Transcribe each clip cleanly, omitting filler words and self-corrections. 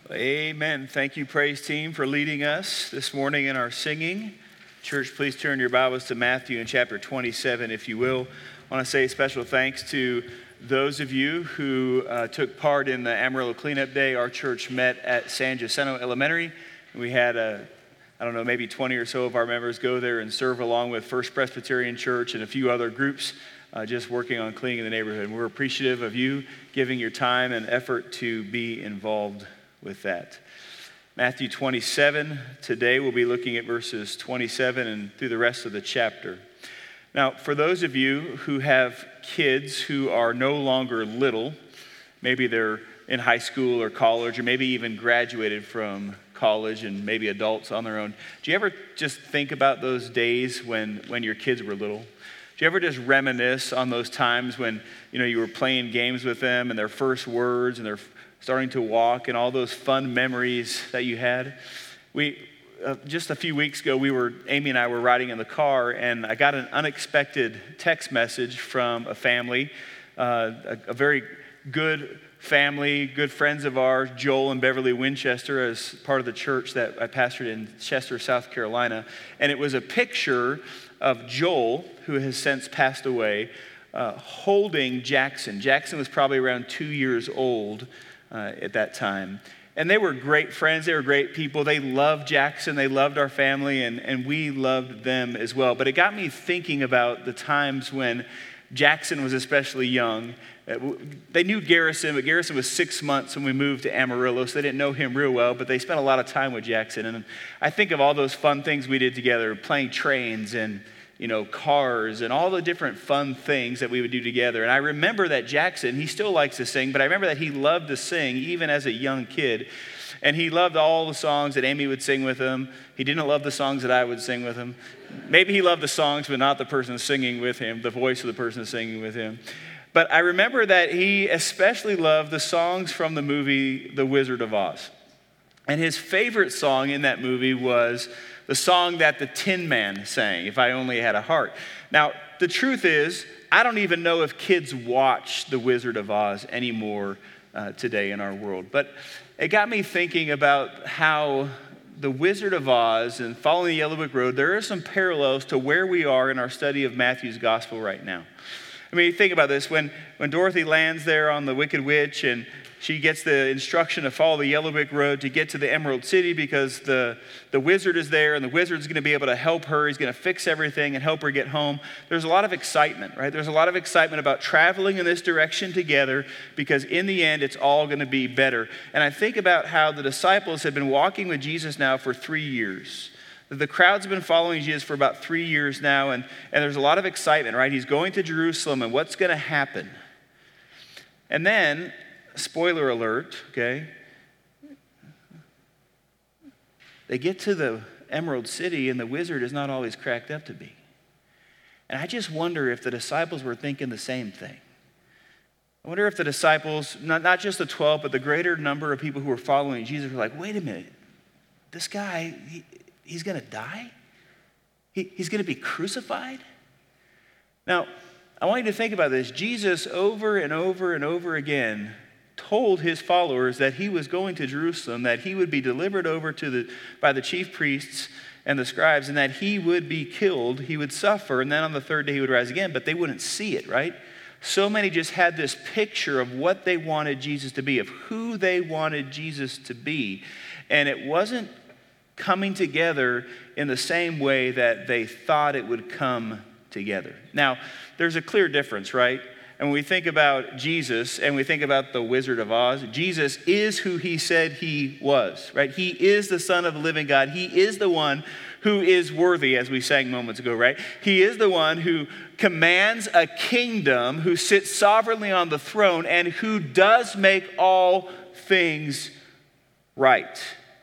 Amen. Thank you, praise team, for leading us this morning in our singing. Church, please turn your Bibles to Matthew in chapter 27, if you will. I want to say special thanks to those of you who took part in the Amarillo Cleanup Day. Our church met at San Jacinto Elementary. We had maybe 20 or so of our members go there and serve along with First Presbyterian Church and a few other groups just working on cleaning the neighborhood. And we're appreciative of you giving your time and effort to be involved with that. Matthew 27, today we'll be looking at verses 27 and through the rest of the chapter. Now, for those of you who have kids who are no longer little, maybe they're in high school or college, or maybe even graduated from college and maybe adults on their own, do you ever just think about those days when your kids were little? Do you ever just reminisce on those times when you were playing games with them and their first words and they're starting to walk and all those fun memories that you had? Just a few weeks ago, Amy and I were riding in the car, and I got an unexpected text message from a family, a very good family, good friends of ours, Joel and Beverly Winchester, as part of the church that I pastored in Chester, South Carolina. And it was a picture of Joel, who has since passed away, holding Jackson. Jackson was probably around 2 years old at that time. And they were great friends. They were great people. They loved Jackson. They loved our family, and we loved them as well. But it got me thinking about the times when Jackson was especially young. They knew Garrison, but Garrison was 6 months when we moved to Amarillo, so they didn't know him real well, but they spent a lot of time with Jackson. And I think of all those fun things we did together, playing trains and cars and all the different fun things that we would do together. And I remember that Jackson, he still likes to sing, but I remember that he loved to sing even as a young kid. And he loved all the songs that Amy would sing with him. He didn't love the songs that I would sing with him. Maybe he loved the songs, but not the person singing with him, the voice of the person singing with him. But I remember that he especially loved the songs from the movie The Wizard of Oz. And his favorite song in that movie was the song that the Tin Man sang, If I Only Had a Heart. Now, the truth is, I don't even know if kids watch The Wizard of Oz anymore today in our world. But it got me thinking about how The Wizard of Oz and Following the Yellow Brick Road, there are some parallels to where we are in our study of Matthew's gospel right now. I mean, think about this. When Dorothy lands there on the Wicked Witch and she gets the instruction to follow the Yellow Brick Road to get to the Emerald City because the wizard is there and the wizard's going to be able to help her. He's going to fix everything and help her get home. There's a lot of excitement, right? There's a lot of excitement about traveling in this direction together because in the end, it's all going to be better. And I think about how the disciples have been walking with Jesus now for 3 years. The crowd's been following Jesus for about 3 years now, and there's a lot of excitement, right? He's going to Jerusalem, and what's going to happen? And then, spoiler alert, okay? They get to the Emerald City, and the wizard is not always cracked up to be. And I just wonder if the disciples were thinking the same thing. I wonder if the disciples, not just the 12, but the greater number of people who were following Jesus were like, wait a minute, this guy, he's going to die? He's going to be crucified? Now, I want you to think about this. Jesus, over and over and over again, told his followers that he was going to Jerusalem, that he would be delivered over by the chief priests and the scribes, and that he would be killed, he would suffer, and then on the third day he would rise again, but they wouldn't see it, right? So many just had this picture of what they wanted Jesus to be, of who they wanted Jesus to be, and it wasn't coming together in the same way that they thought it would come together. Now, there's a clear difference, right? And when we think about Jesus and we think about the Wizard of Oz, Jesus is who he said he was, right? He is the Son of the living God. He is the one who is worthy, as we sang moments ago, right? He is the one who commands a kingdom, who sits sovereignly on the throne, and who does make all things right.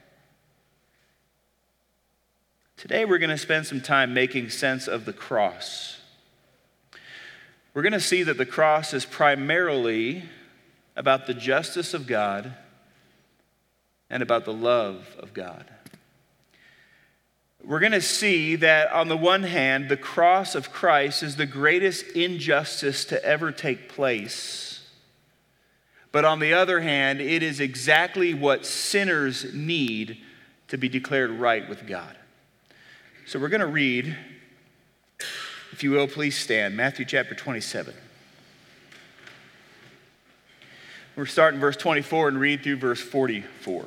Today we're going to spend some time making sense of the cross. We're going to see that the cross is primarily about the justice of God and about the love of God. We're going to see that on the one hand, the cross of Christ is the greatest injustice to ever take place. But on the other hand, it is exactly what sinners need to be declared right with God. So we're going to read, if you will, please stand, Matthew chapter 27. We're starting verse 24 and read through verse 44.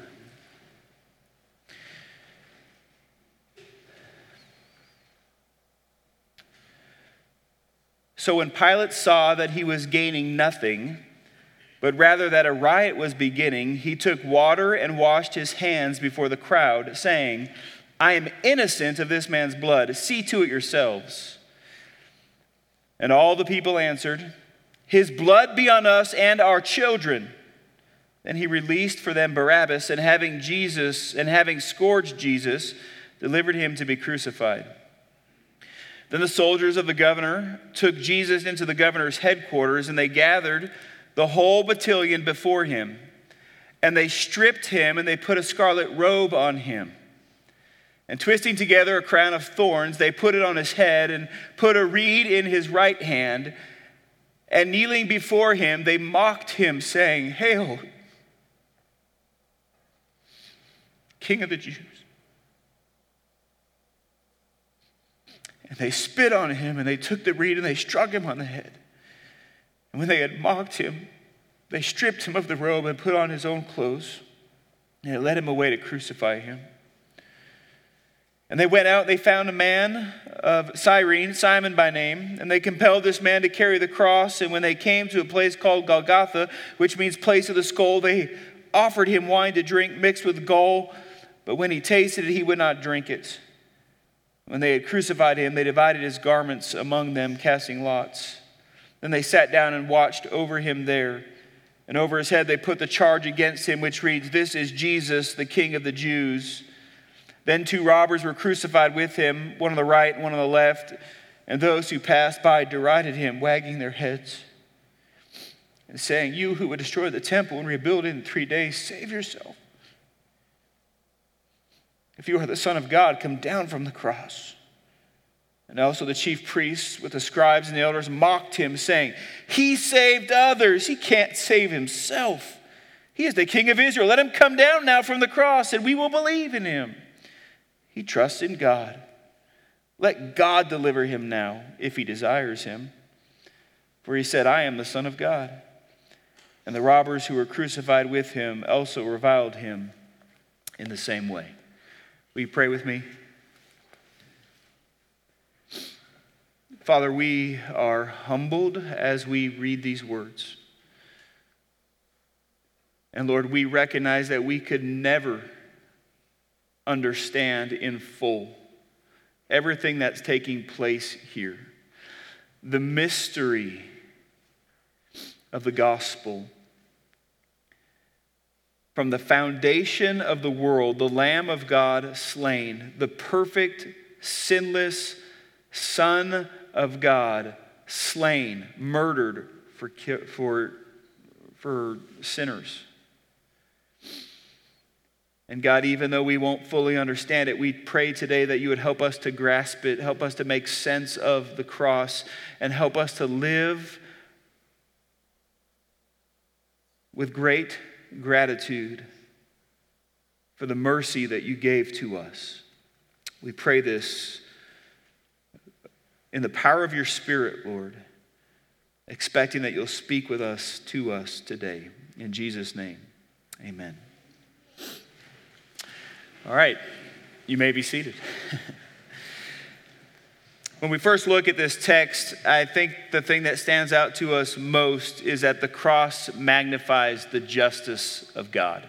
So when Pilate saw that he was gaining nothing, but rather that a riot was beginning, he took water and washed his hands before the crowd, saying, I am innocent of this man's blood. See to it yourselves. And all the people answered, His blood be on us and our children. Then he released for them Barabbas, and having scourged Jesus, delivered him to be crucified. Then the soldiers of the governor took Jesus into the governor's headquarters, and they gathered the whole battalion before him. And they stripped him, and they put a scarlet robe on him. And twisting together a crown of thorns, they put it on his head and put a reed in his right hand. And kneeling before him, they mocked him, saying, Hail, King of the Jews. And they spit on him, and they took the reed, and they struck him on the head. And when they had mocked him, they stripped him of the robe and put on his own clothes, and they led him away to crucify him. And they went out, they found a man of Cyrene, Simon by name, and they compelled this man to carry the cross. And when they came to a place called Golgotha, which means place of the skull, they offered him wine to drink mixed with gall, but when he tasted it, he would not drink it. When they had crucified him, they divided his garments among them, casting lots. Then they sat down and watched over him there. And over his head they put the charge against him, which reads, This is Jesus, the King of the Jews. Then 2 robbers were crucified with him, one on the right and one on the left. And those who passed by derided him, wagging their heads and saying, You who would destroy the temple and rebuild it in 3 days, save yourself. If you are the Son of God, come down from the cross. And also the chief priests with the scribes and the elders mocked him, saying, He saved others. He can't save himself. He is the King of Israel. Let him come down now from the cross, and we will believe in him. He trusts in God. Let God deliver him now, if he desires him. For he said, I am the Son of God. And the robbers who were crucified with him also reviled him in the same way. Will you pray with me? Father, we are humbled as we read these words. And Lord, we recognize that we could never understand in full everything that's taking place here. The mystery of the gospel. From the foundation of the world, the Lamb of God slain, the perfect, sinless Son of God slain, murdered for sinners. And God, even though we won't fully understand it, we pray today that you would help us to grasp it, help us to make sense of the cross, and help us to live with great gratitude for the mercy that you gave to us. We pray this in the power of your Spirit, Lord, expecting that you'll speak with us, to us today. In Jesus' name, amen. All right, you may be seated. When we first look at this text, I think the thing that stands out to us most is that the cross magnifies the justice of God.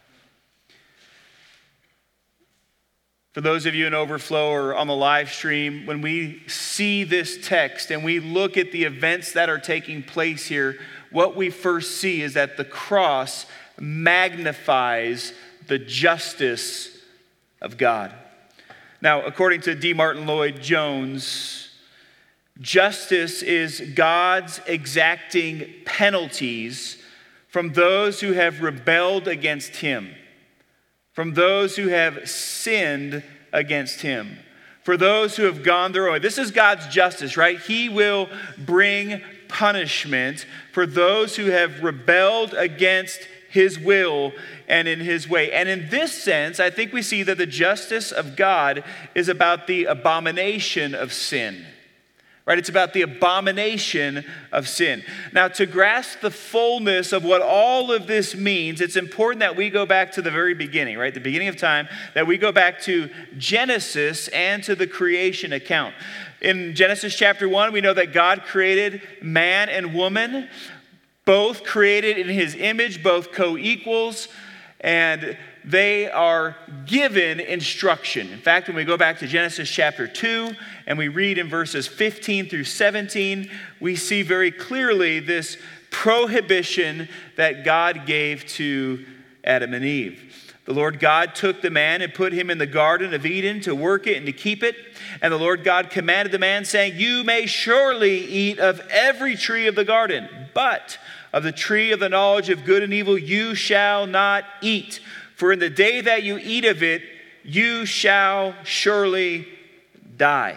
For those of you in Overflow or on the live stream, when we see this text and we look at the events that are taking place here, what we first see is that the cross magnifies the justice of God. Now, according to D. Martin Lloyd-Jones, justice is God's exacting penalties from those who have rebelled against him, from those who have sinned against him, for those who have gone their own way. This is God's justice, right? He will bring punishment for those who have rebelled against his will and in his way. And in this sense, I think we see that the justice of God is about the abomination of sin. Right? It's about the abomination of sin. Now, to grasp the fullness of what all of this means, it's important that we go back to the very beginning, right? The beginning of time, that we go back to Genesis and to the creation account. In Genesis chapter 1, we know that God created man and woman, both created in his image, both co-equals, and they are given instruction. In fact, when we go back to Genesis chapter 2 and we read in verses 15 through 17, we see very clearly this prohibition that God gave to Adam and Eve. The Lord God took the man and put him in the Garden of Eden to work it and to keep it. And the Lord God commanded the man, saying, "You may surely eat of every tree of the garden, but of the tree of the knowledge of good and evil you shall not eat. For in the day that you eat of it, you shall surely die."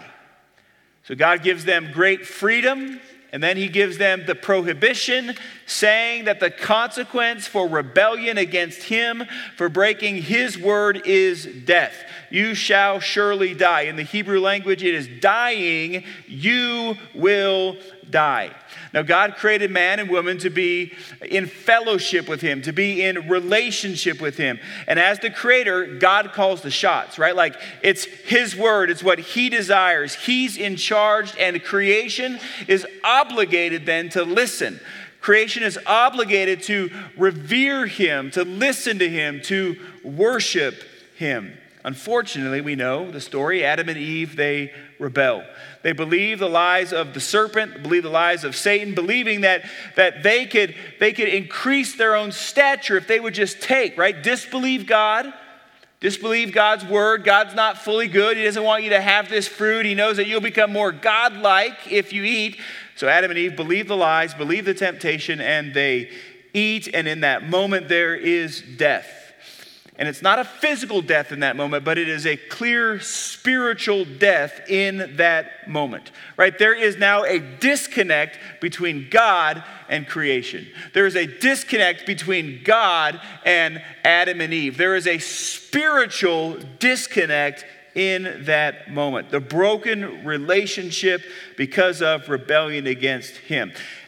So God gives them great freedom, and then he gives them the prohibition, saying that the consequence for rebellion against him, for breaking his word, is death. You shall surely die. In the Hebrew language, it is dying, you will die. Now, God created man and woman to be in fellowship with him, to be in relationship with him. And as the creator, God calls the shots, right? Like, it's his word, it's what he desires. He's in charge, and creation is obligated then to listen. Creation is obligated to revere him, to listen to him, to worship him. Unfortunately, we know the story. Adam and Eve, they rebel. They believe the lies of the serpent, believe the lies of Satan, believing that they could increase their own stature if they would just take, right? Disbelieve God, disbelieve God's word. God's not fully good. He doesn't want you to have this fruit. He knows that you'll become more godlike if you eat. So Adam and Eve believe the lies, believe the temptation, and they eat. And in that moment, there is death. And it's not a physical death in that moment, but it is a clear spiritual death in that moment, right? There is now a disconnect between God and creation. There is a disconnect between God and Adam and Eve. There is a spiritual disconnect in that moment. The broken relationship because of rebellion against him.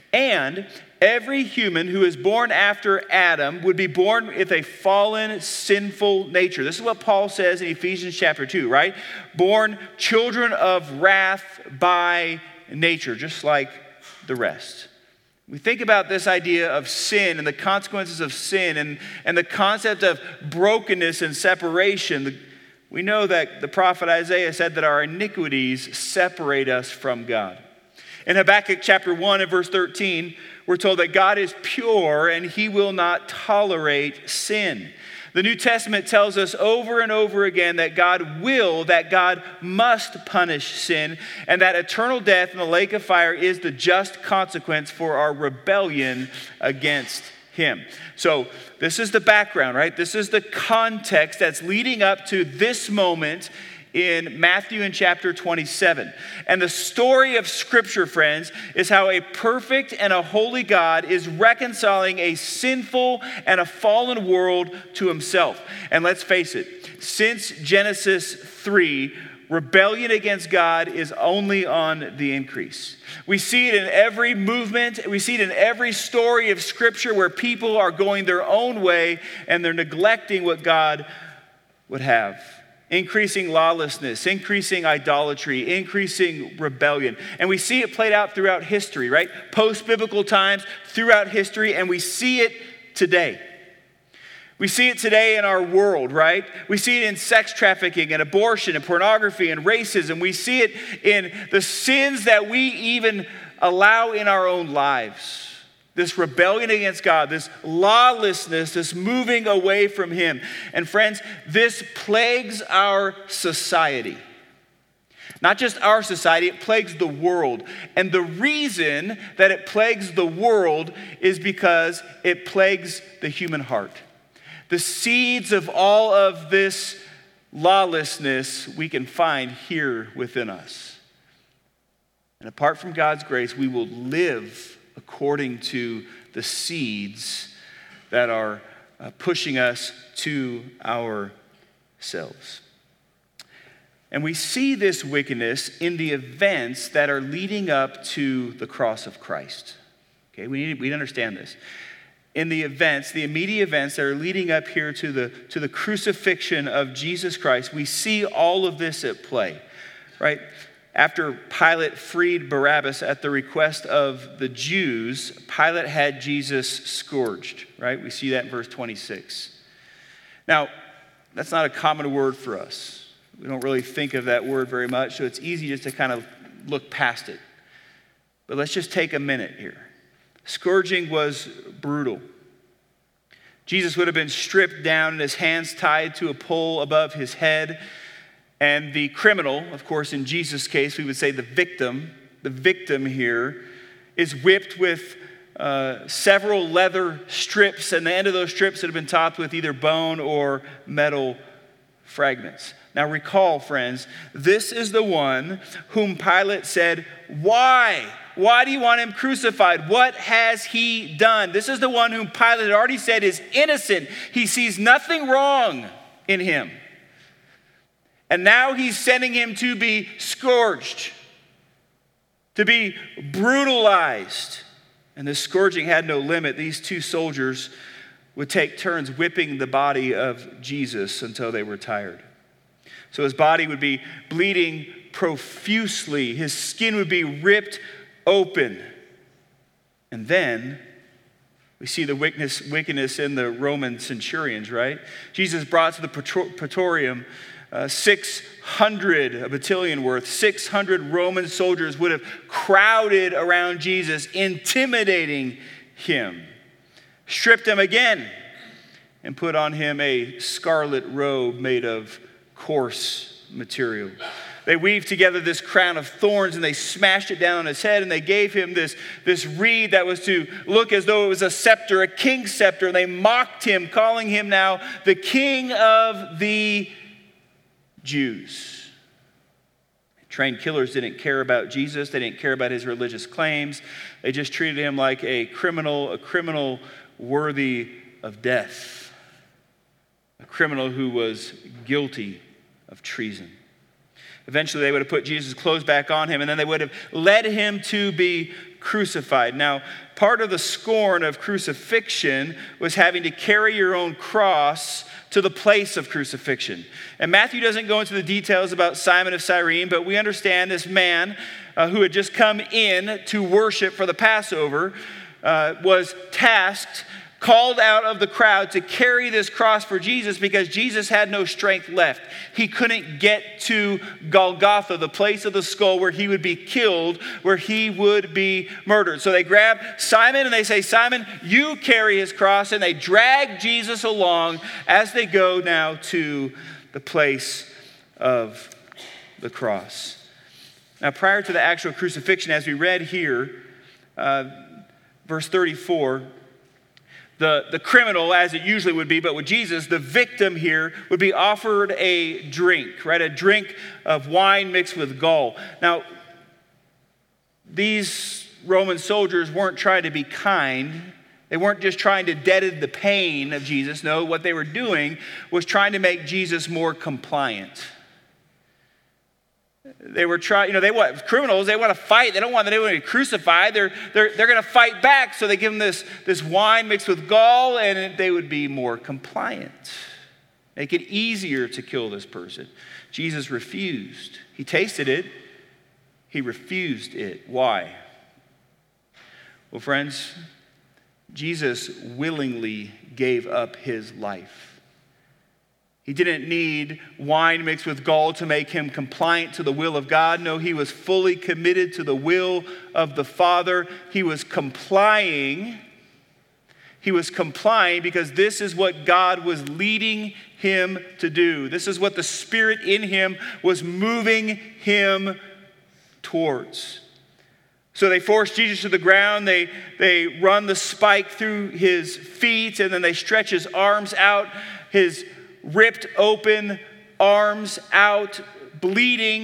And every human who is born after Adam would be born with a fallen, sinful nature. This is what Paul says in Ephesians chapter 2, right? Born children of wrath by nature, just like the rest. We think about this idea of sin and the consequences of sin and the concept of brokenness and separation. We know that the prophet Isaiah said that our iniquities separate us from God. In Habakkuk chapter 1 and verse 13, we're told that God is pure and he will not tolerate sin. The New Testament tells us over and over again that God must punish sin, and that eternal death in the lake of fire is the just consequence for our rebellion against him. So this is the background, right? This is the context that's leading up to this moment in Matthew in chapter 27. And the story of Scripture, friends, is how a perfect and a holy God is reconciling a sinful and a fallen world to himself. And let's face it, since Genesis 3, rebellion against God is only on the increase. We see it in every movement. We see it in every story of Scripture where people are going their own way and they're neglecting what God would have. Increasing lawlessness, increasing idolatry, increasing rebellion. And we see it played out throughout history, right? Post-biblical times, throughout history, and we see it today. We see it today in our world, right? We see it in sex trafficking and abortion and pornography and racism. We see it in the sins that we even allow in our own lives. This rebellion against God, this lawlessness, this moving away from him. And friends, this plagues our society. Not just our society, it plagues the world. And the reason that it plagues the world is because it plagues the human heart. The seeds of all of this lawlessness we can find here within us. And apart from God's grace, we will live according to the seeds that are pushing us to ourselves. And we see this wickedness in the events that are leading up to the cross of Christ. Okay, we need to understand this. In the events, the immediate events that are leading up here to the crucifixion of Jesus Christ, we see all of this at play, right? After Pilate freed Barabbas at the request of the Jews, Pilate had Jesus scourged, right? We see that in verse 26. Now, that's not a common word for us. We don't really think of that word very much, so it's easy just to kind of look past it. But let's just take a minute here. Scourging was brutal. Jesus would have been stripped down and his hands tied to a pole above his head. And the criminal, of course, in Jesus' case, we would say the victim here is whipped with several leather strips, and the end of those strips had been topped with either bone or metal fragments. Now recall, friends, this is the one whom Pilate said, "Why? Why do you want him crucified? What has he done?" This is the one whom Pilate had already said is innocent. He sees nothing wrong in him. And now he's sending him to be scourged, to be brutalized. And this scourging had no limit. These two soldiers would take turns whipping the body of Jesus until they were tired. So his body would be bleeding profusely. His skin would be ripped open. And then we see the wickedness in the Roman centurions, right? Jesus brought to the praetorium 600, a battalion worth, 600 Roman soldiers would have crowded around Jesus, intimidating him. Stripped him again and put on him a scarlet robe made of coarse material. They weaved together this crown of thorns and they smashed it down on his head, and they gave him this reed that was to look as though it was a scepter, a king's scepter. And they mocked him, calling him now the King of the Jews. Trained killers didn't care about Jesus. They didn't care about his religious claims. They just treated him like a criminal worthy of death, a criminal who was guilty of treason. Eventually, they would have put Jesus' clothes back on him, and then they would have led him to be crucified. Now, part of the scorn of crucifixion was having to carry your own cross to the place of crucifixion. And Matthew doesn't go into the details about Simon of Cyrene, but we understand this man who had just come in to worship for the Passover was tasked, called out of the crowd to carry this cross for Jesus because Jesus had no strength left. He couldn't get to Golgotha, the place of the skull where he would be killed, where he would be murdered. So they grab Simon and they say, "Simon, you carry his cross," and they drag Jesus along as they go now to the place of the cross. Now, prior to the actual crucifixion, as we read here, verse 34, the criminal, as it usually would be, but with Jesus, the victim here would be offered a drink, right? A drink of wine mixed with gall. Now, these Roman soldiers weren't trying to be kind. They weren't just trying to deaden the pain of Jesus. No, what they were doing was trying to make Jesus more compliant. They were trying, criminals, they want to fight. They don't want to be crucified. They're going to fight back. So they give them this wine mixed with gall, and they would be more compliant. Make it easier to kill this person. Jesus refused. He tasted it. He refused it. Why? Well, friends, Jesus willingly gave up his life. He didn't need wine mixed with gall to make him compliant to the will of God. No, he was fully committed to the will of the Father. He was complying. He was complying because this is what God was leading him to do. This is what the Spirit in him was moving him towards. So they force Jesus to the ground. They run the spike through his feet, and then they stretch his arms out. His ripped open arms out, bleeding,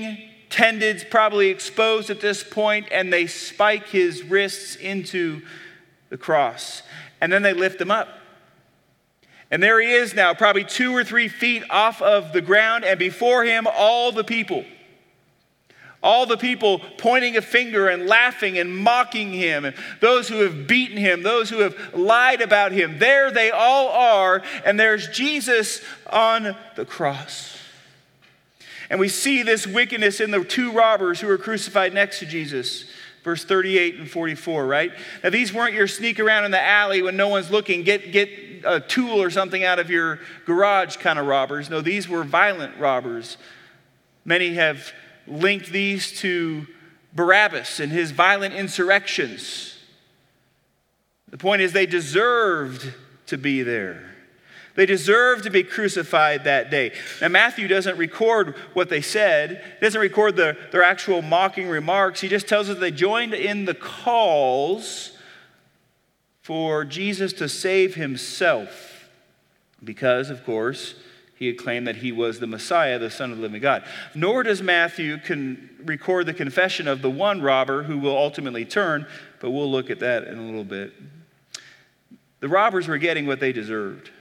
tendons probably exposed at this point, and they spike his wrists into the cross. And then they lift him up. And there he is now, probably 2 or 3 feet off of the ground, and before him, all the people. All the people pointing a finger and laughing and mocking him, and those who have beaten him, those who have lied about him. There they all are, and there's Jesus on the cross. And we see this wickedness in the 2 robbers who were crucified next to Jesus. Verse 38 and 44, right? Now these weren't your sneak around in the alley when no one's looking, get a tool or something out of your garage kind of robbers. No, these were violent robbers. Many have linked these to Barabbas and his violent insurrections. The point is they deserved to be there. They deserved to be crucified that day. Now, Matthew doesn't record what they said. He doesn't record their actual mocking remarks. He just tells us they joined in the calls for Jesus to save himself because, of course, he had claimed that he was the Messiah, the Son of the living God. Nor does Matthew record the confession of the one robber who will ultimately turn, but we'll look at that in a little bit. The robbers were getting what they deserved.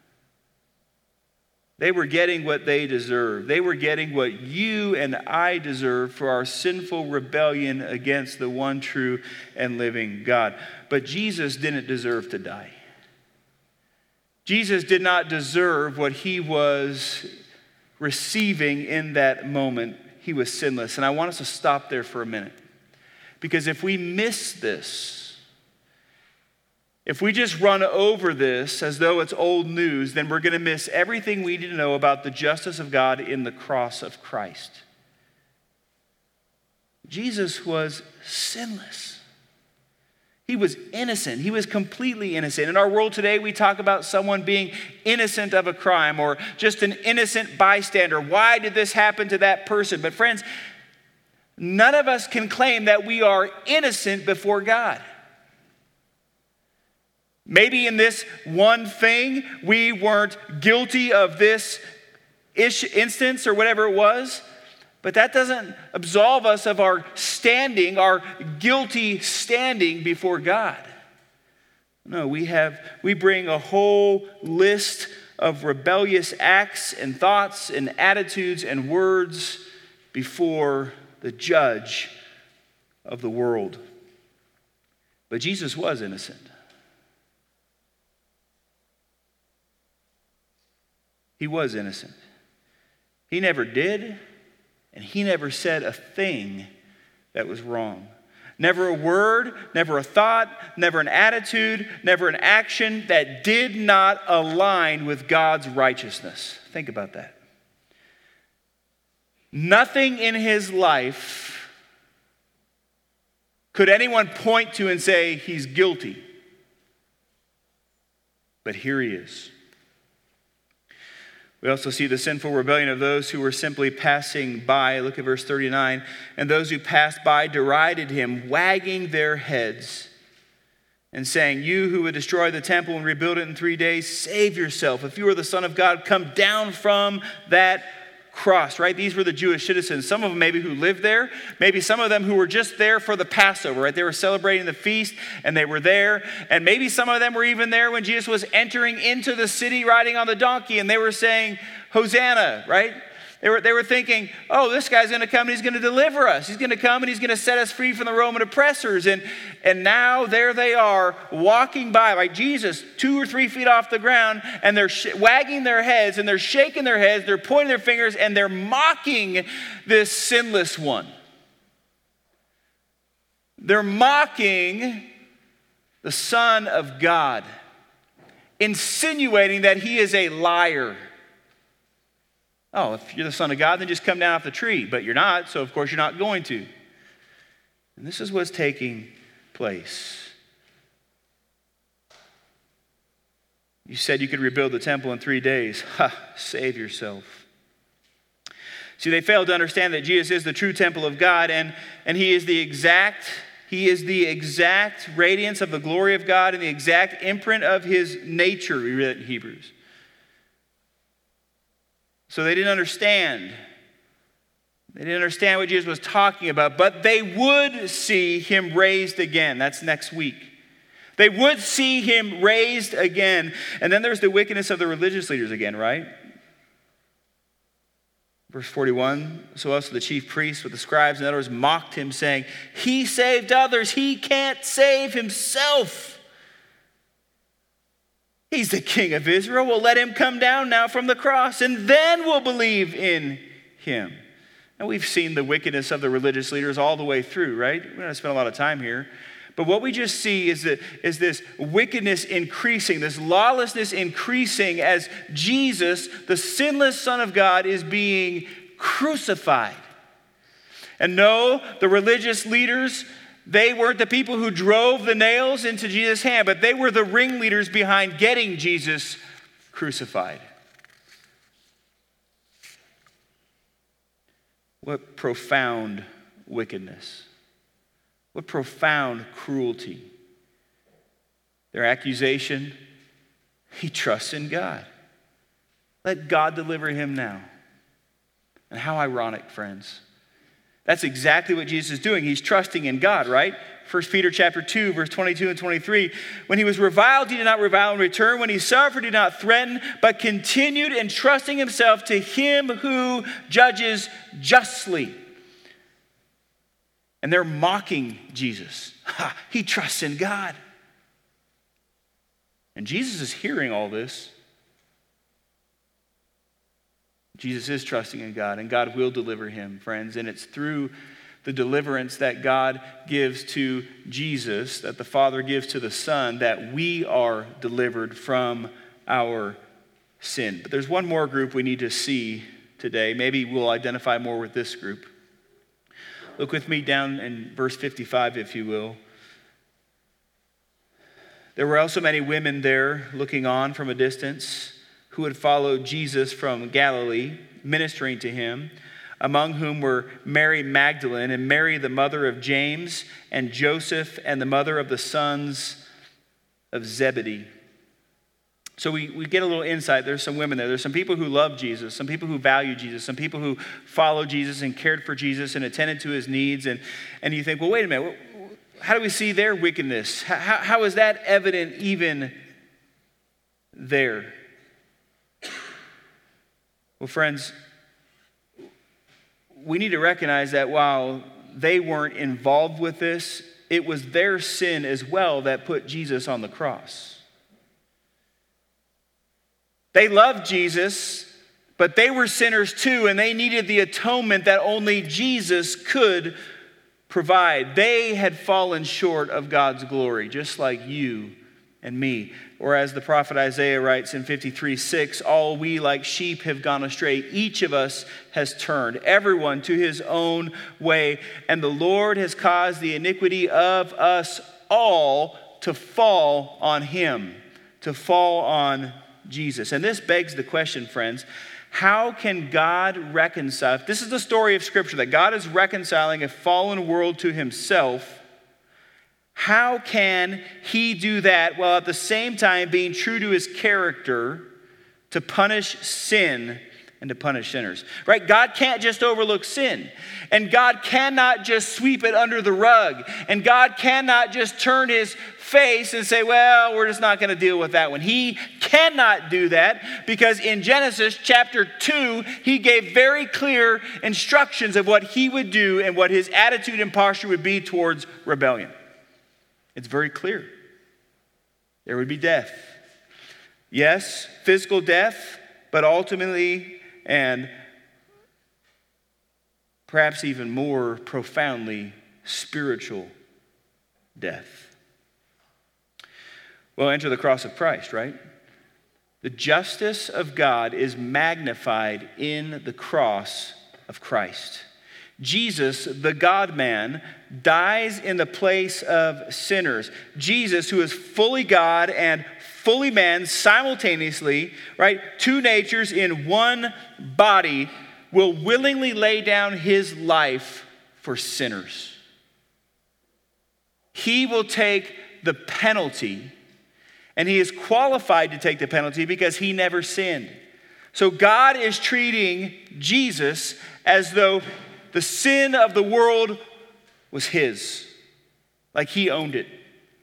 They were getting what they deserved. They were getting what you and I deserve for our sinful rebellion against the one true and living God. But Jesus didn't deserve to die. Jesus did not deserve what he was receiving in that moment. He was sinless. And I want us to stop there for a minute. Because if we miss this, if we just run over this as though it's old news, then we're going to miss everything we need to know about the justice of God in the cross of Christ. Jesus was sinless. He was innocent. He was completely innocent. In our world today, we talk about someone being innocent of a crime or just an innocent bystander. Why did this happen to that person? But friends, none of us can claim that we are innocent before God. Maybe in this one thing, we weren't guilty of this instance or whatever it was, but that doesn't absolve us of our standing, our guilty standing before God. No, we bring a whole list of rebellious acts and thoughts and attitudes and words before the judge of the world. But Jesus was innocent. He was innocent. He never did, and he never said a thing that was wrong. Never a word, never a thought, never an attitude, never an action that did not align with God's righteousness. Think about that. Nothing in his life could anyone point to and say he's guilty. But here he is. We also see the sinful rebellion of those who were simply passing by. Look at verse 39. And those who passed by derided him, wagging their heads and saying, "You who would destroy the temple and rebuild it in 3 days, save yourself. If you are the Son of God, come down from that cross," right? These were the Jewish citizens. Some of them maybe who lived there. Maybe some of them who were just there for the Passover, right? They were celebrating the feast and they were there. And maybe some of them were even there when Jesus was entering into the city riding on the donkey and they were saying, "Hosanna," right? They were thinking, "Oh, this guy's going to come and he's going to deliver us. He's going to come and he's going to set us free from the Roman oppressors." And now there they are walking by, like Jesus, 2 or 3 feet off the ground, and they're wagging their heads and they're shaking their heads, they're pointing their fingers, and they're mocking this sinless one. They're mocking the Son of God, insinuating that he is a liar. Oh, if you're the Son of God, then just come down off the tree. But you're not, so of course you're not going to. And this is what's taking place. You said you could rebuild the temple in 3 days. Ha, save yourself. See, they failed to understand that Jesus is the true temple of God, and he is the exact radiance of the glory of God and the exact imprint of his nature, we read it in Hebrews. So they didn't understand They didn't understand what Jesus was talking about, but they would see him raised again. That's next week. They would see him raised again. And then there's the wickedness of the religious leaders again, right? Verse 41, so also the chief priests with the scribes and others mocked him, saying, he saved others, he can't save himself. He's the king of Israel. We'll let him come down now from the cross, and then we'll believe in him. And we've seen the wickedness of the religious leaders all the way through, right? We're not going to spend a lot of time here. But what we just see is this wickedness increasing, this lawlessness increasing as Jesus, the sinless Son of God, is being crucified. And no, the religious leaders, they weren't the people who drove the nails into Jesus' hand, but they were the ringleaders behind getting Jesus crucified. What profound wickedness. What profound cruelty. Their accusation, he trusts in God. Let God deliver him now. And how ironic, friends. That's exactly what Jesus is doing. He's trusting in God, right? 1 Peter chapter 2, verse 22 and 23. When he was reviled, he did not revile in return. When he suffered, he did not threaten, but continued entrusting himself to him who judges justly. And they're mocking Jesus. He trusts in God. And Jesus is hearing all this. Jesus is trusting in God, and God will deliver him, friends. And it's through the deliverance that God gives to Jesus, that the Father gives to the Son, that we are delivered from our sin. But there's one more group we need to see today. Maybe we'll identify more with this group. Look with me down in verse 55, if you will. There were also many women there looking on from a distance who had followed Jesus from Galilee, ministering to him, among whom were Mary Magdalene and Mary, the mother of James, and Joseph, and the mother of the sons of Zebedee. So we get a little insight. There's some women there. There's some people who love Jesus, some people who value Jesus, some people who follow Jesus and cared for Jesus and attended to his needs. And you think, well, wait a minute. How do we see their wickedness? How is that evident even there? Well, friends, we need to recognize that while they weren't involved with this, it was their sin as well that put Jesus on the cross. They loved Jesus, but they were sinners too, and they needed the atonement that only Jesus could provide. They had fallen short of God's glory, just like you and me. Or as the prophet Isaiah writes in 53:6, all we like sheep have gone astray. Each of us has turned, everyone to his own way. And the Lord has caused the iniquity of us all to fall on him, to fall on Jesus. And this begs the question, friends, how can God reconcile? If this is the story of Scripture, that God is reconciling a fallen world to himself, how can he do that while at the same time being true to his character to punish sin and to punish sinners? Right? God can't just overlook sin. And God cannot just sweep it under the rug. And God cannot just turn his face and say, well, we're just not going to deal with that one. He cannot do that because in Genesis chapter 2, he gave very clear instructions of what he would do and what his attitude and posture would be towards rebellion. It's very clear. There would be death. Yes, physical death, but ultimately and perhaps even more profoundly spiritual death. Well, enter the cross of Christ, right? The justice of God is magnified in the cross of Christ. Jesus, the God-man, dies in the place of sinners. Jesus, who is fully God and fully man simultaneously, right? Two natures in one body, will willingly lay down his life for sinners. He will take the penalty, and he is qualified to take the penalty because he never sinned. So God is treating Jesus as though The sin of the world was his, like he owned it.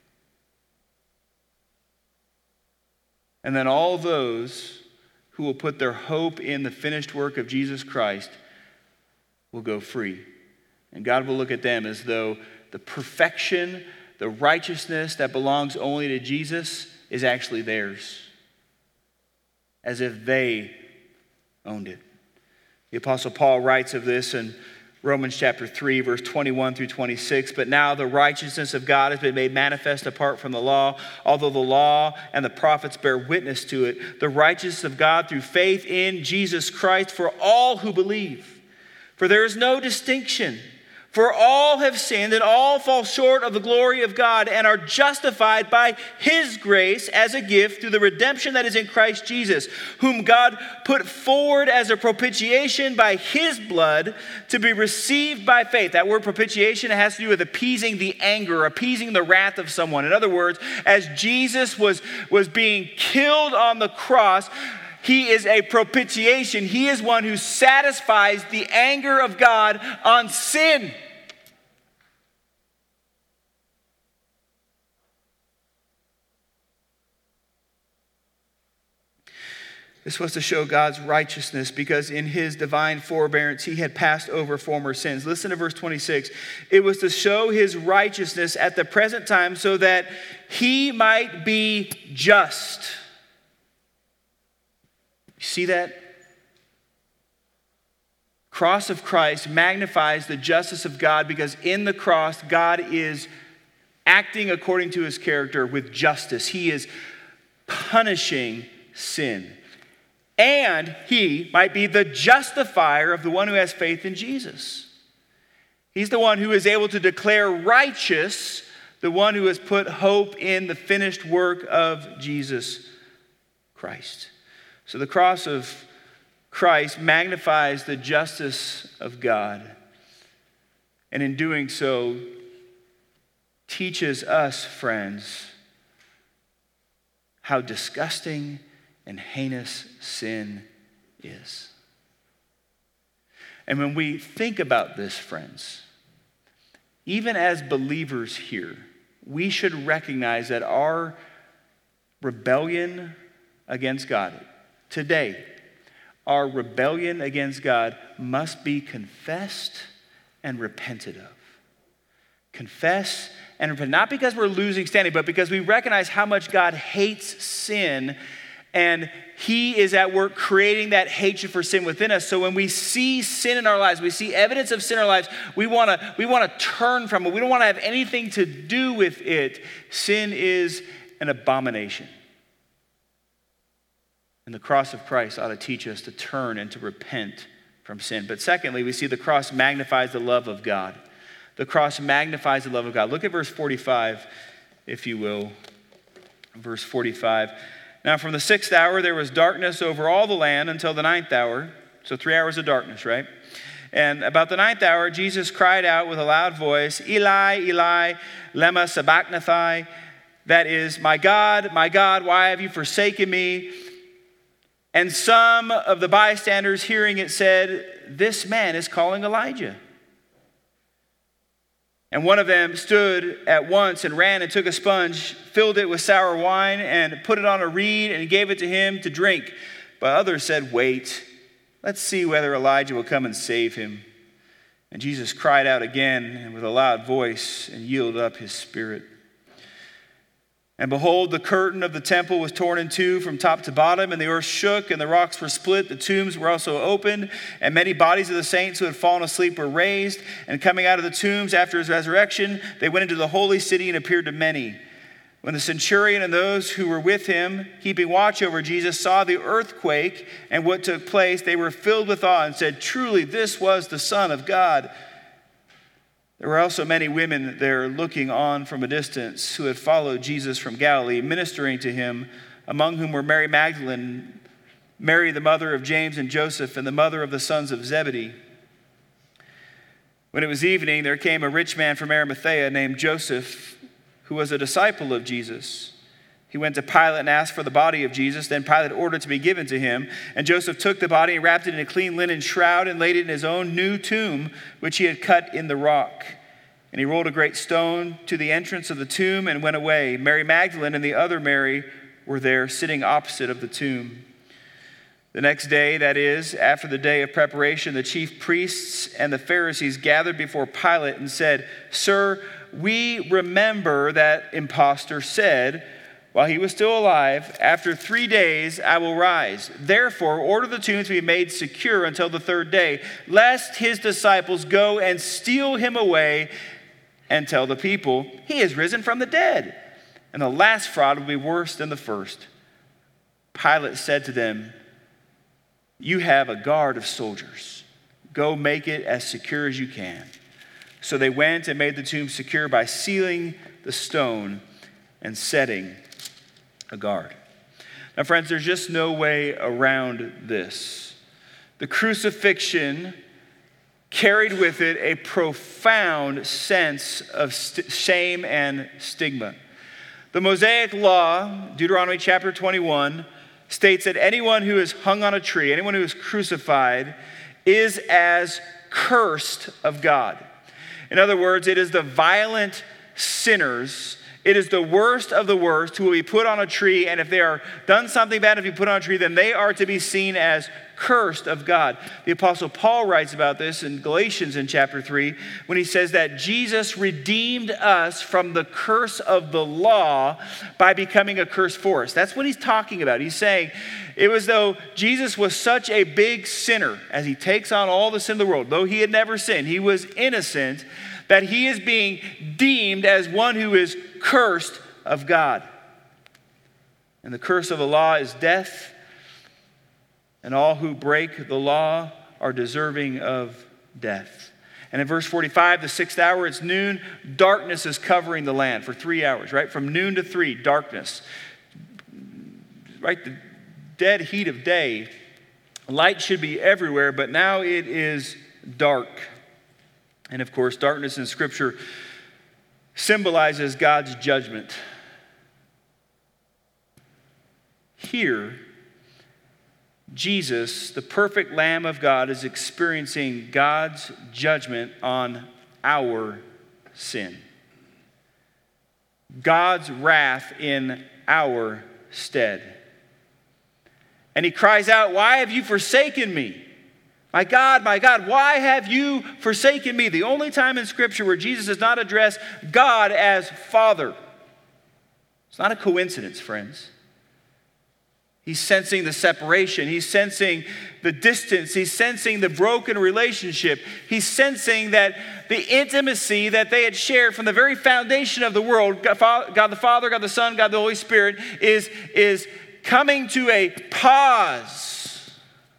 And then all those who will put their hope in the finished work of Jesus Christ will go free. And God will look at them as though the perfection, the righteousness that belongs only to Jesus is actually theirs, as if they owned it. The Apostle Paul writes of this in Romans chapter 3, verse 21 through 26. But now the righteousness of God has been made manifest apart from the law, although the law and the prophets bear witness to it. The righteousness of God through faith in Jesus Christ for all who believe. For there is no distinction. For all have sinned and all fall short of the glory of God and are justified by his grace as a gift through the redemption that is in Christ Jesus, whom God put forward as a propitiation by his blood to be received by faith. That word propitiation has to do with appeasing the anger, appeasing the wrath of someone. In other words, as Jesus was being killed on the cross, he is a propitiation. He is one who satisfies the anger of God on sin. This was to show God's righteousness because in his divine forbearance he had passed over former sins. Listen to verse 26. It was to show his righteousness at the present time so that he might be just. You see that? Cross of Christ magnifies the justice of God because in the cross, God is acting according to his character with justice. He is punishing sin. And he might be the justifier of the one who has faith in Jesus. He's the one who is able to declare righteous the one who has put hope in the finished work of Jesus Christ. So the cross of Christ magnifies the justice of God. And in doing so, teaches us, friends, how disgusting and heinous sin is. And when we think about this, friends, even as believers here, we should recognize that our rebellion against God today, our rebellion against God must be confessed and repented of. Confess and repent, not because we're losing standing, but because we recognize how much God hates sin, and he is at work creating that hatred for sin within us. So when we see sin in our lives, we see evidence of sin in our lives, we want to turn from it. We don't want to have anything to do with it. Sin is an abomination. And the cross of Christ ought to teach us to turn and to repent from sin. But secondly, we see the cross magnifies the love of God. The cross magnifies the love of God. Look at verse 45, if you will. Verse 45. Now from the 6th hour there was darkness over all the land until the 9th hour. So 3 hours of darkness, right? And about the 9th hour, Jesus cried out with a loud voice, Eli, Eli, lema sabachthani. That is, my God, why have you forsaken me? And some of the bystanders hearing it said, this man is calling Elijah. And one of them stood at once and ran and took a sponge, filled it with sour wine, and put it on a reed and gave it to him to drink. But others said, wait, let's see whether Elijah will come and save him. And Jesus cried out again and with a loud voice and yielded up his spirit. And behold, the curtain of the temple was torn in two from top to bottom, and the earth shook, and the rocks were split. The tombs were also opened, and many bodies of the saints who had fallen asleep were raised. And coming out of the tombs after his resurrection, they went into the holy city and appeared to many. When the centurion and those who were with him, keeping watch over Jesus, saw the earthquake and what took place, they were filled with awe and said, truly, this was the Son of God. There were also many women there looking on from a distance who had followed Jesus from Galilee, ministering to him, among whom were Mary Magdalene, Mary the mother of James and Joseph, and the mother of the sons of Zebedee. When it was evening, there came a rich man from Arimathea named Joseph, who was a disciple of Jesus. He went to Pilate and asked for the body of Jesus. Then Pilate ordered it to be given to him. And Joseph took the body and wrapped it in a clean linen shroud and laid it in his own new tomb, which he had cut in the rock. And he rolled a great stone to the entrance of the tomb and went away. Mary Magdalene and the other Mary were there, sitting opposite of the tomb. The next day, that is, after the day of preparation, the chief priests and the Pharisees gathered before Pilate and said, "Sir, we remember that impostor said, while he was still alive, 'After 3 days I will rise.' Therefore, order the tomb to be made secure until the third day, lest his disciples go and steal him away and tell the people, 'He has risen from the dead.' And the last fraud will be worse than the first." Pilate said to them, "You have a guard of soldiers. Go make it as secure as you can." So they went and made the tomb secure by sealing the stone and setting a guard. Now, friends, there's just no way around this. The crucifixion carried with it a profound sense of shame and stigma. The Mosaic Law, Deuteronomy chapter 21, states that anyone who is hung on a tree, anyone who is crucified, is as cursed of God. In other words, it is the violent sinners, it is the worst of the worst who will be put on a tree, and if they are done something bad, if you put on a tree, then they are to be seen as cursed of God. The Apostle Paul writes about this in Galatians in chapter 3 when he says that Jesus redeemed us from the curse of the law by becoming a curse for us. That's what he's talking about. He's saying it was though Jesus was such a big sinner as he takes on all the sin of the world, though he had never sinned, he was innocent, that he is being deemed as one who is cursed of God. And the curse of the law is death, and all who break the law are deserving of death. And in verse 45, the 6th hour, it's noon, darkness is covering the land for 3 hours, right? From noon to 3, darkness. Right, the dead heat of day. Light should be everywhere, but now it is dark. And of course, darkness in Scripture symbolizes God's judgment. Here, Jesus, the perfect Lamb of God, is experiencing God's judgment on our sin. God's wrath in our stead. And he cries out, "Why have you forsaken me? My God, why have you forsaken me?" The only time in Scripture where Jesus does not address God as Father. It's not a coincidence, friends. He's sensing the separation. He's sensing the distance. He's sensing the broken relationship. He's sensing that the intimacy that they had shared from the very foundation of the world, God the Father, God the Son, God the Holy Spirit, is coming to a pause.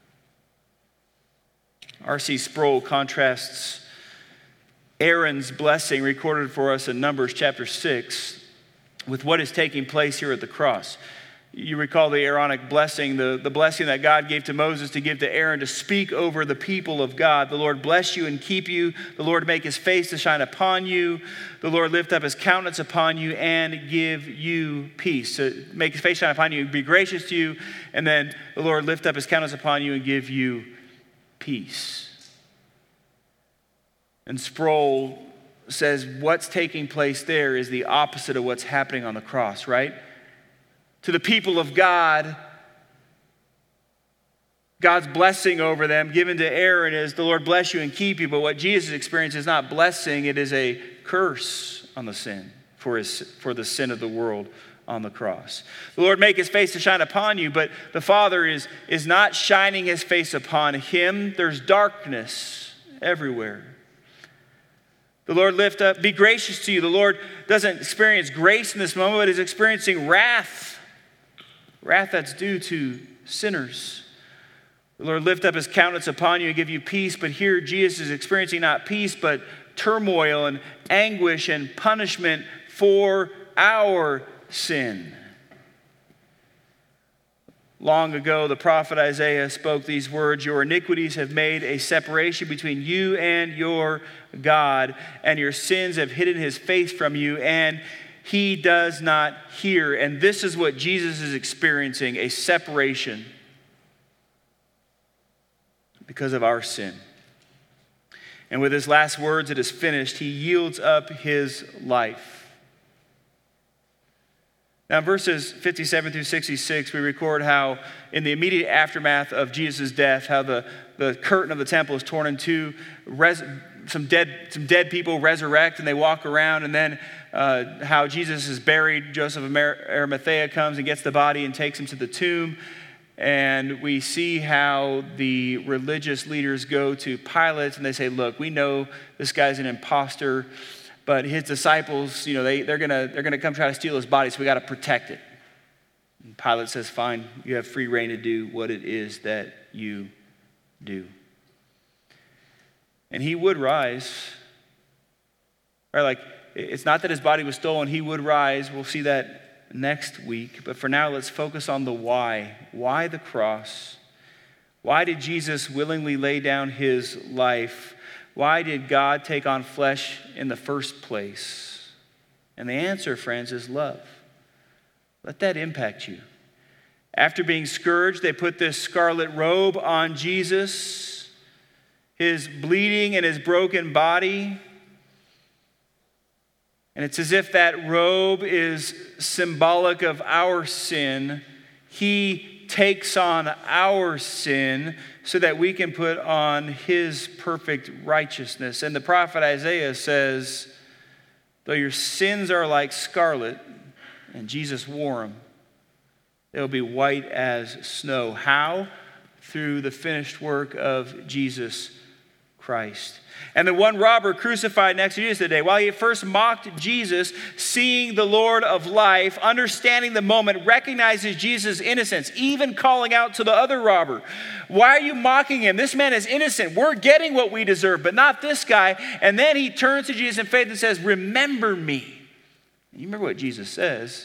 R.C. Sproul contrasts Aaron's blessing recorded for us in Numbers chapter 6 with what is taking place here at the cross. You recall the Aaronic blessing, the blessing that God gave to Moses to give to Aaron to speak over the people of God. The Lord bless you and keep you. The Lord make his face to shine upon you. The Lord lift up his countenance upon you and give you peace. So make his face shine upon you, be gracious to you, and then the Lord lift up his countenance upon you and give you peace. And Sproul says what's taking place there is the opposite of what's happening on the cross, right? To the people of God, God's blessing over them given to Aaron is the Lord bless you and keep you. But what Jesus experienced is not blessing, it is a curse on the sin for the sin of the world on the cross. The Lord make his face to shine upon you, but the Father is not shining his face upon him. There's darkness everywhere. The Lord lift up, be gracious to you. The Lord doesn't experience grace in this moment, but is experiencing wrath. Wrath that's due to sinners. The Lord lift up his countenance upon you and give you peace. But here Jesus is experiencing not peace, but turmoil and anguish and punishment for our sin. Long ago, the prophet Isaiah spoke these words, "Your iniquities have made a separation between you and your God, and your sins have hidden his face from you, and he does not hear. And this is what Jesus is experiencing, a separation because of our sin. And with his last words, it is finished. He yields up his life. Now, in verses 57 through 66, we record how in the immediate aftermath of Jesus' death, how the curtain of the temple is torn in two, some dead people resurrect and they walk around, and then how Jesus is buried. Joseph of Arimathea comes and gets the body and takes him to the tomb. And we see how the religious leaders go to Pilate and they say, look, we know this guy's an imposter, but his disciples, they're gonna come try to steal his body, so we got to protect it. And Pilate says, fine, you have free reign to do what it is that you do. And he would rise, right? Like, it's not that his body was stolen, he would rise. We'll see that next week. But for now, let's focus on the why. Why the cross? Why did Jesus willingly lay down his life? Why did God take on flesh in the first place? And the answer, friends, is love. Let that impact you. After being scourged, they put this scarlet robe on Jesus, his bleeding and his broken body. And it's as if that robe is symbolic of our sin. He takes on our sin so that we can put on his perfect righteousness. And the prophet Isaiah says, though your sins are like scarlet, and Jesus wore them, they'll be white as snow. How? Through the finished work of Jesus Christ. And the one robber crucified next to Jesus today, while he at first mocked Jesus, seeing the Lord of life, understanding the moment, recognizes Jesus' innocence, even calling out to the other robber, why are you mocking him? This man is innocent. We're getting what we deserve, but not this guy. And then he turns to Jesus in faith and says, remember me. And you remember what Jesus says.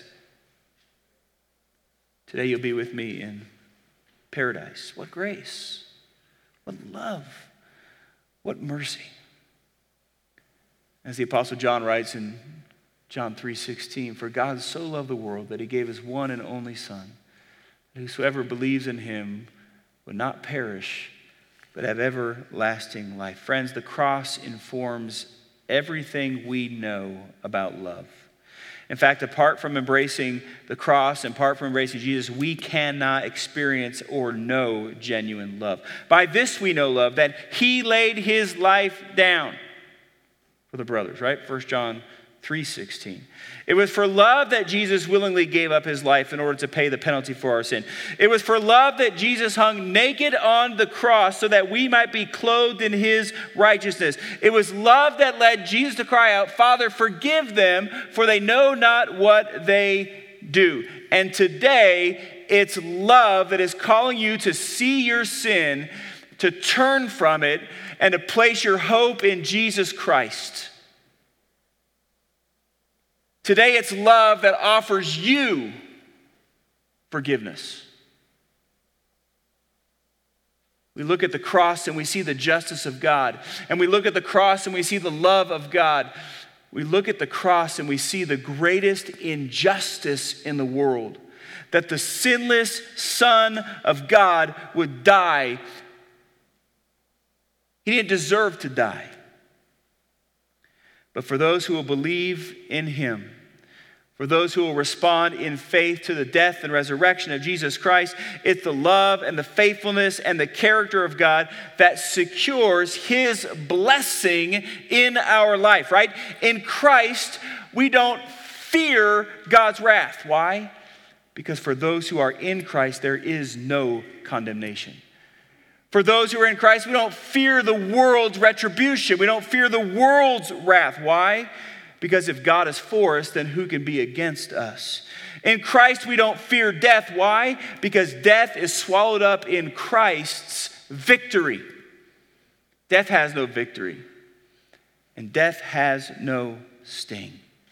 Today you'll be with me in paradise. What grace. What love. What mercy. As the Apostle John writes in John 3:16, for God so loved the world that he gave his one and only Son, that whosoever believes in him would not perish, but have everlasting life. Friends, the cross informs everything we know about love. In fact, apart from embracing the cross and apart from embracing Jesus, we cannot experience or know genuine love. By this we know love, that he laid his life down for the brothers, right? 1 John 3:16. It was for love that Jesus willingly gave up his life in order to pay the penalty for our sin. It was for love that Jesus hung naked on the cross so that we might be clothed in his righteousness. It was love that led Jesus to cry out, Father, forgive them, for they know not what they do. And today, it's love that is calling you to see your sin, to turn from it, and to place your hope in Jesus Christ. Today, it's love that offers you forgiveness. We look at the cross and we see the justice of God. And we look at the cross and we see the love of God. We look at the cross and we see the greatest injustice in the world. That the sinless Son of God would die. He didn't deserve to die. But for those who will believe in him, for those who will respond in faith to the death and resurrection of Jesus Christ, it's the love and the faithfulness and the character of God that secures his blessing in our life, right? In Christ, we don't fear God's wrath. Why? Because for those who are in Christ, there is no condemnation. For those who are in Christ, we don't fear the world's retribution. We don't fear the world's wrath. Why? Because if God is for us, then who can be against us? In Christ, we don't fear death. Why? Because death is swallowed up in Christ's victory. Death has no victory. And death has no sting.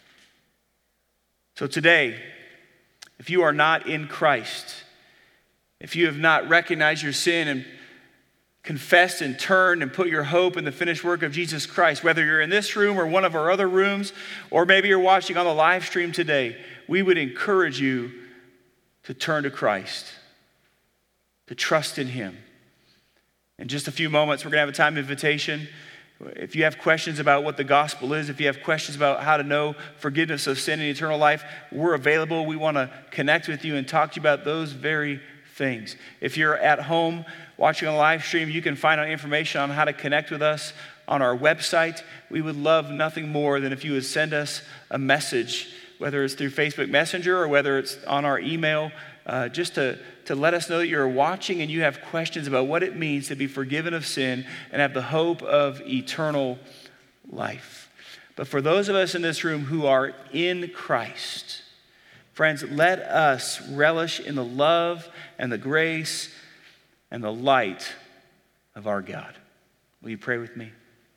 So today, if you are not in Christ, if you have not recognized your sin and confessed and turned and put your hope in the finished work of Jesus Christ, whether you're in this room or one of our other rooms, or maybe you're watching on the live stream today, we would encourage you to turn to Christ, to trust in him. In just a few moments, we're going to have a time of invitation. If you have questions about what the gospel is, if you have questions about how to know forgiveness of sin and eternal life, we're available. We want to connect with you and talk to you about those very things. If you're at home watching on a live stream, you can find out information on how to connect with us on our website. We would love nothing more than if you would send us a message, whether it's through Facebook Messenger or whether it's on our email, just to let us know that you're watching and you have questions about what it means to be forgiven of sin and have the hope of eternal life. But for those of us in this room who are in Christ, friends, let us relish in the love and the grace and the light of our God. Will you pray with me?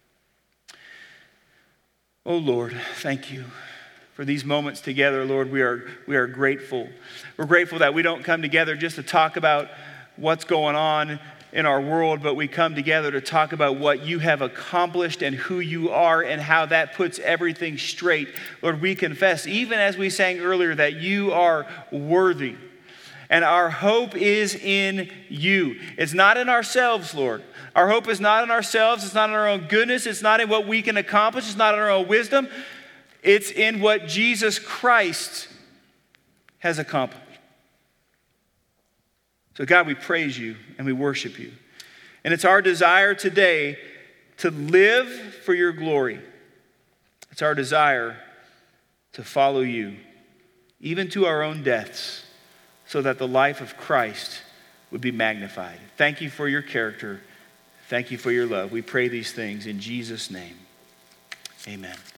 Oh Lord, thank you for these moments together, Lord. We are grateful. We're grateful that we don't come together just to talk about what's going on in our world, but we come together to talk about what you have accomplished and who you are and how that puts everything straight. Lord, we confess, even as we sang earlier, that you are worthy. And our hope is in you. It's not in ourselves, Lord. Our hope is not in ourselves. It's not in our own goodness. It's not in what we can accomplish. It's not in our own wisdom. It's in what Jesus Christ has accomplished. So God, we praise you and we worship you. And it's our desire today to live for your glory. It's our desire to follow you, even to our own deaths, so that the life of Christ would be magnified. Thank you for your character. Thank you for your love. We pray these things in Jesus' name. Amen.